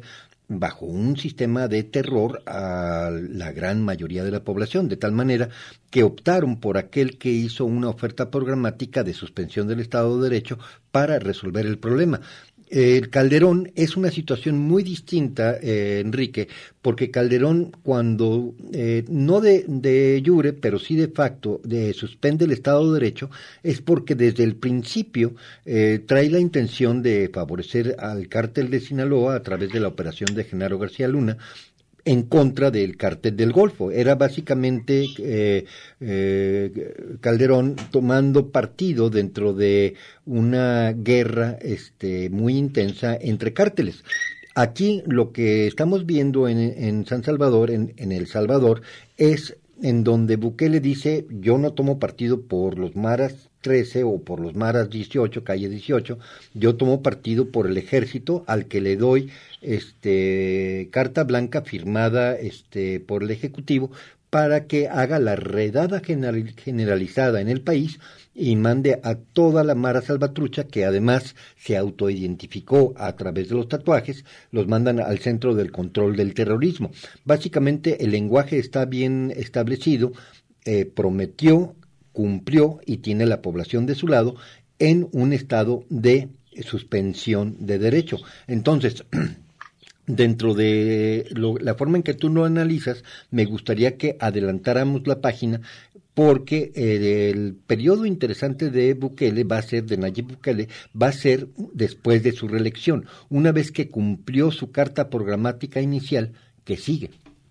Speaker 3: bajo un sistema de terror a la gran mayoría de la población, de tal manera que optaron por aquel que hizo una oferta programática de suspensión del Estado de Derecho para resolver el problema. El Calderón es una situación muy distinta, eh, Enrique, porque Calderón cuando, eh, no de, de jure, pero sí de facto, de, suspende el Estado de Derecho, es porque desde el principio eh, trae la intención de favorecer al cártel de Sinaloa a través de la operación de Genaro García Luna, en contra del cártel del Golfo. Era básicamente eh, eh, Calderón tomando partido dentro de una guerra este, muy intensa entre cárteles. Aquí lo que estamos viendo en, en San Salvador, en, en El Salvador, es en donde Bukele dice: yo no tomo partido por los Maras trece o por los Maras dieciocho, calle dieciocho, yo tomo partido por el ejército al que le doy este carta blanca firmada este por el Ejecutivo para que haga la redada general, generalizada en el país y mande a toda la Mara Salvatrucha, que además se autoidentificó a través de los tatuajes, los mandan al Centro del Control del Terrorismo. Básicamente el lenguaje está bien establecido, eh, prometió, cumplió y tiene la población de su lado en un estado de suspensión de derecho. Entonces, dentro de lo, la forma en que tú lo analizas, me gustaría que adelantáramos la página, porque eh, el periodo interesante de Bukele va a ser, de Nayib Bukele, va a ser después de su reelección, una vez que cumplió su carta programática inicial, que sigue.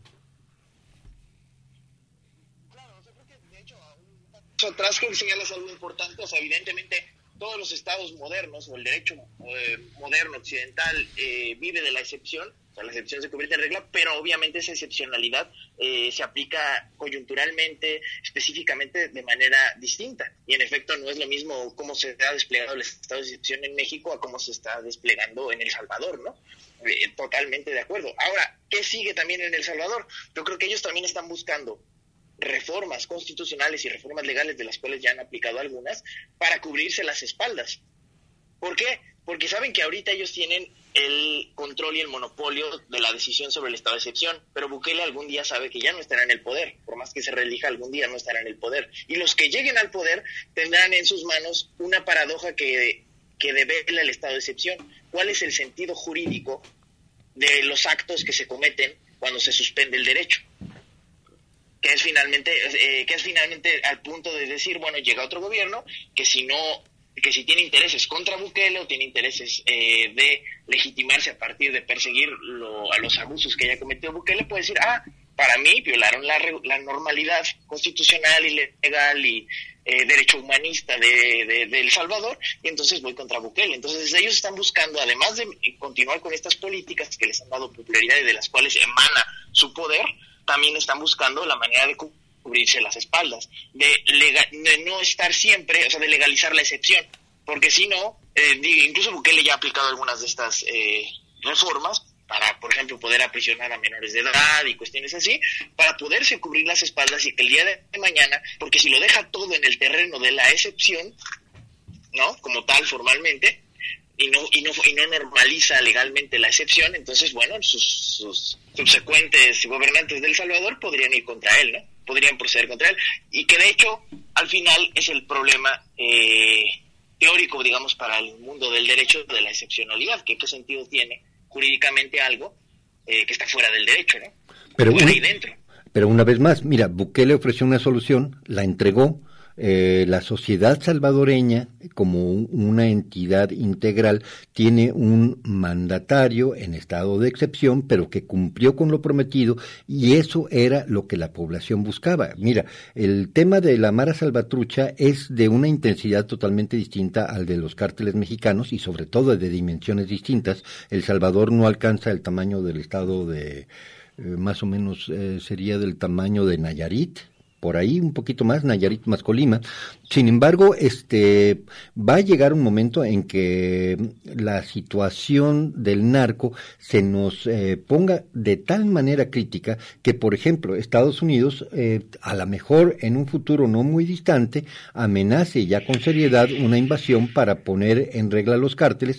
Speaker 18: Atrás creo que señalas algo importante, o sea, evidentemente todos los estados modernos, o el derecho eh, moderno occidental, eh, vive de la excepción, o sea, la excepción se convierte en regla, pero obviamente esa excepcionalidad eh, se aplica coyunturalmente, específicamente de manera distinta, y en efecto no es lo mismo cómo se ha desplegado el estado de excepción en México a cómo se está desplegando en El Salvador, ¿no? Eh, totalmente de acuerdo. Ahora, ¿qué sigue también en El Salvador? Yo creo que ellos también están buscando reformas constitucionales y reformas legales, de las cuales ya han aplicado algunas, para cubrirse las espaldas. ¿Por qué? Porque saben que ahorita ellos tienen el control y el monopolio de la decisión sobre el estado de excepción, pero Bukele algún día sabe que ya no estará en el poder, por más que se reelija, algún día no estará en el poder, y los que lleguen al poder tendrán en sus manos una paradoja que, que devela el estado de excepción. ¿Cuál es el sentido jurídico de los actos que se cometen cuando se suspende el derecho? que es finalmente eh, que es finalmente al punto de decir, bueno, llega otro gobierno que si no que si tiene intereses contra Bukele o tiene intereses eh, de legitimarse a partir de perseguir lo, a los abusos que haya cometido Bukele, puede decir, ah, para mí violaron la, la normalidad constitucional y legal y eh, derecho humanista de, de, de El Salvador, y entonces voy contra Bukele. Entonces ellos están buscando, además de continuar con estas políticas que les han dado popularidad y de las cuales emana su poder, también están buscando la manera de cubrirse las espaldas, de, lega- de no estar siempre, o sea, de legalizar la excepción, porque si no, eh, incluso Bukele ya ha aplicado algunas de estas eh, reformas para, por ejemplo, poder aprisionar a menores de edad y cuestiones así, para poderse cubrir las espaldas y que el día de mañana, porque si lo deja todo en el terreno de la excepción, ¿no? Como tal, formalmente, y no y no y no normaliza legalmente la excepción, entonces, bueno, sus, sus subsecuentes gobernantes de El Salvador podrían ir contra él, ¿no? Podrían proceder contra él, y que de hecho, al final, es el problema eh, teórico, digamos, para el mundo del derecho de la excepcionalidad, que qué sentido tiene jurídicamente algo eh, que está fuera del derecho, ¿no?
Speaker 3: Pero,
Speaker 18: fuera
Speaker 3: un,
Speaker 18: y dentro.
Speaker 3: Pero una vez más, mira, Bukele ofreció una solución, la entregó. Eh, la sociedad salvadoreña, como un, una entidad integral, tiene un mandatario en estado de excepción, pero que cumplió con lo prometido, y eso era lo que la población buscaba. Mira, el tema de la Mara Salvatrucha es de una intensidad totalmente distinta al de los cárteles mexicanos, y sobre todo de dimensiones distintas. El Salvador no alcanza el tamaño del estado de, eh, más o menos eh, sería del tamaño de Nayarit, por ahí un poquito más, Nayarit más Colima. Sin embargo, este va a llegar un momento en que la situación del narco se nos eh, ponga de tal manera crítica que, por ejemplo, Estados Unidos, eh, a lo mejor en un futuro no muy distante, amenace ya con seriedad una invasión para poner en regla los cárteles,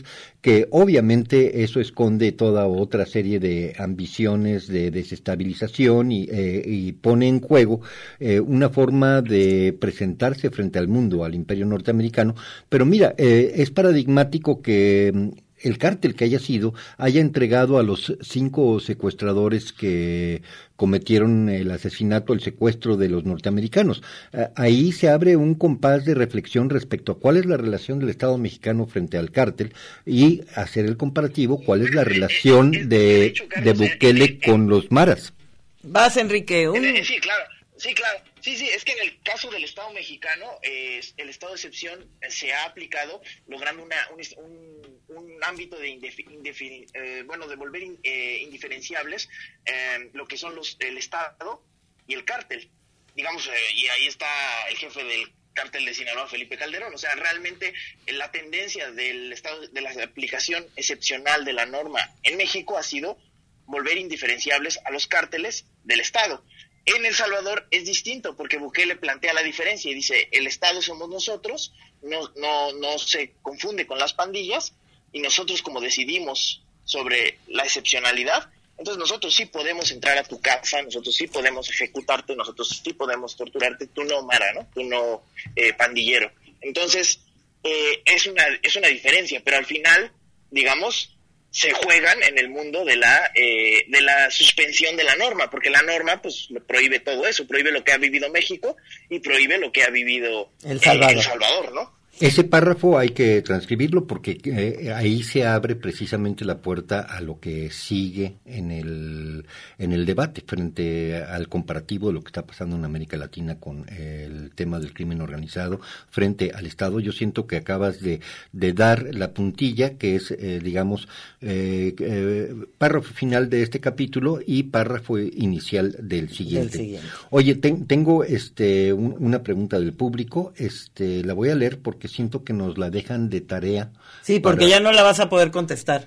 Speaker 3: que obviamente eso esconde toda otra serie de ambiciones de desestabilización y, eh, y pone en juego eh, una forma de presentarse frente al mundo, al imperio norteamericano. Pero mira, eh, es paradigmático que el cártel que haya sido haya entregado a los cinco secuestradores que cometieron el asesinato, el secuestro de los norteamericanos. Ahí se abre un compás de reflexión respecto a cuál es la relación del Estado mexicano frente al cártel y hacer el comparativo, cuál es la relación de, de Bukele con los maras.
Speaker 1: Vas, Enrique. Un...
Speaker 18: Sí, claro, sí, claro. Sí, sí, es que en el caso del Estado mexicano, eh, el estado de excepción se ha aplicado logrando una, un, un, un ámbito de indefi, indefi, eh, bueno, de volver in, eh, indiferenciables eh, lo que son los el Estado y el cártel. Digamos, eh, y ahí está el jefe del cártel de Sinaloa, Felipe Calderón. O sea, realmente eh, la tendencia del estado de la aplicación excepcional de la norma en México ha sido volver indiferenciables a los cárteles del Estado. En El Salvador es distinto, porque Bukele plantea la diferencia y dice, el Estado somos nosotros, no, no, no se confunde con las pandillas, y nosotros como decidimos sobre la excepcionalidad, entonces nosotros sí podemos entrar a tu casa, nosotros sí podemos ejecutarte, nosotros sí podemos torturarte, tú no, Mara, ¿no? Tú no, eh, pandillero. Entonces, eh, es una, es una diferencia, pero al final, digamos, se juegan en el mundo de la eh, de la suspensión de la norma, porque la norma pues prohíbe todo eso, prohíbe lo que ha vivido México y prohíbe lo que ha vivido
Speaker 1: El Salvador,
Speaker 18: eh, El Salvador, ¿no?
Speaker 3: Ese párrafo hay que transcribirlo porque eh, ahí se abre precisamente la puerta a lo que sigue en el en el debate frente al comparativo de lo que está pasando en América Latina con el tema del crimen organizado frente al Estado. Yo siento que acabas de, de dar la puntilla, que es, eh, digamos, eh, eh, párrafo final de este capítulo y párrafo inicial del siguiente.
Speaker 1: Del siguiente.
Speaker 3: Oye, ten, tengo este un, una pregunta del público, este la voy a leer porque que siento que nos la dejan de tarea.
Speaker 1: Sí, porque para... ya no la vas a poder contestar.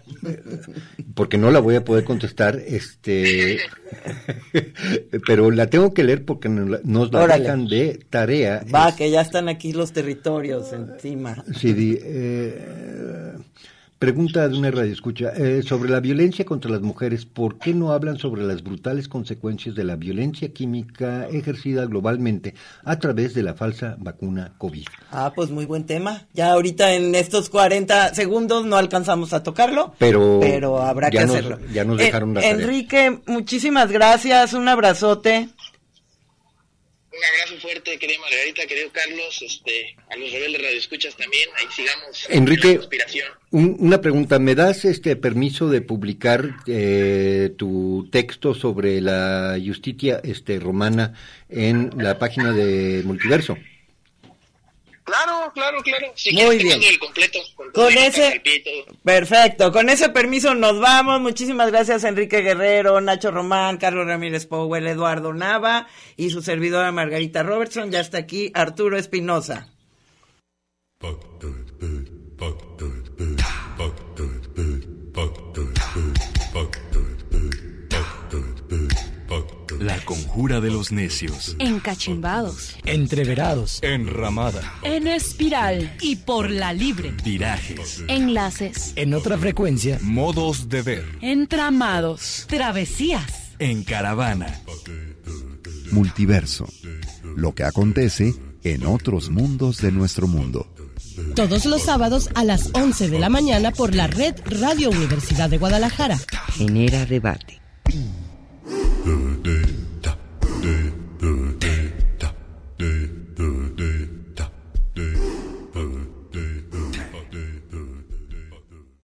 Speaker 3: Porque no la voy a poder contestar, este, pero la tengo que leer porque nos la Órale. dejan de tarea.
Speaker 1: Va,
Speaker 3: es...
Speaker 1: que ya están aquí los territorios encima.
Speaker 3: Sí, di, eh, pregunta de una radioescucha, eh, sobre la violencia contra las mujeres, ¿por qué no hablan sobre las brutales consecuencias de la violencia química ejercida globalmente a través de la falsa vacuna COVID?
Speaker 1: Ah, pues muy buen tema. Ya ahorita en estos cuarenta segundos no alcanzamos a tocarlo, pero, pero habrá que
Speaker 3: nos,
Speaker 1: hacerlo.
Speaker 3: Ya nos dejaron la
Speaker 1: eh,
Speaker 3: tarea.
Speaker 1: Enrique, muchísimas gracias, un abrazote.
Speaker 18: Un abrazo fuerte, querida Margarita, querido Carlos, este, a los rebeldes radioescuchas también, ahí sigamos.
Speaker 3: Enrique,
Speaker 18: en la conspiración.
Speaker 3: Un, una pregunta, ¿me das este permiso de publicar eh, tu texto sobre la justicia este, romana en la página de Multiverso?
Speaker 18: Claro, claro, claro. Si
Speaker 1: Muy bien.
Speaker 18: El completo, con,
Speaker 1: con ese, perfecto, con ese permiso nos vamos. Muchísimas gracias Enrique Guerrero, Nacho Román, Carlos Ramírez Powell, Eduardo Nava y su servidora Margarita Robertson. Ya está aquí Arturo Espinosa.
Speaker 11: La conjura de los necios.
Speaker 5: Encachimbados.
Speaker 4: Entreverados.
Speaker 11: Enramada.
Speaker 5: En espiral. Y por la libre.
Speaker 11: Virajes.
Speaker 5: Enlaces.
Speaker 4: En otra frecuencia.
Speaker 11: Modos de ver.
Speaker 5: Entramados. Travesías.
Speaker 11: En caravana.
Speaker 2: Multiverso. Lo que acontece en otros mundos de nuestro mundo.
Speaker 20: Todos los sábados a las once de la mañana por la red Radio Universidad de Guadalajara.
Speaker 8: Genera debate.